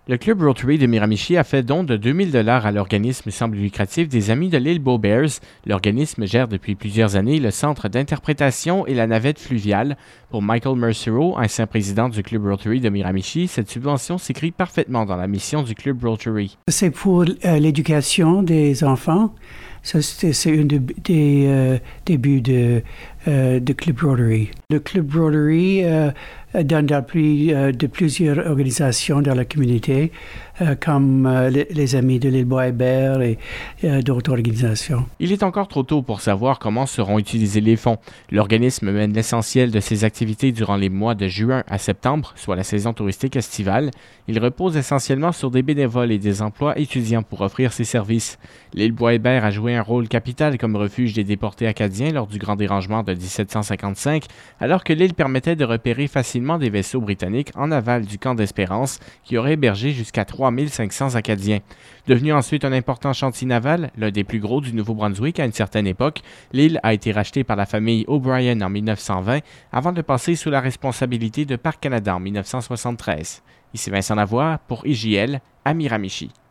Le Club Rotary de Miramichi a fait don de 2000 $ à l'organisme sans but lucratif des Amis de l'île Beaubears. L'organisme gère depuis plusieurs années le centre d'interprétation et la navette fluviale. Pour Michael Mercero, ancien président du Club Rotary de Miramichi, cette subvention s'inscrit parfaitement dans la mission du Club Rotary. C'est pour l'éducation des enfants. Ça, c'est un des buts de Club Rotary. Le Club Rotary donne d'appui de plusieurs organisations dans la communauté, comme les Amis de l'île Boisbert et d'autres organisations. Il est encore trop tôt pour savoir comment seront utilisés les fonds. L'organisme mène l'essentiel de ses activités durant les mois de juin à septembre, soit la saison touristique estivale. Il repose essentiellement sur des bénévoles et des emplois étudiants pour offrir ses services. L'île Boisbert a joué un rôle capital comme refuge des déportés acadiens lors du Grand Dérangement de 1755, alors que l'île permettait de repérer facilement des vaisseaux britanniques en aval du camp d'Espérance qui aurait hébergé jusqu'à 3500 Acadiens. Devenu ensuite un important chantier naval, l'un des plus gros du Nouveau-Brunswick à une certaine époque, l'île a été rachetée par la famille O'Brien en 1920 avant de passer sous la responsabilité de Parc Canada en 1973. Ici Vincent Lavoie pour IJL à Miramichi.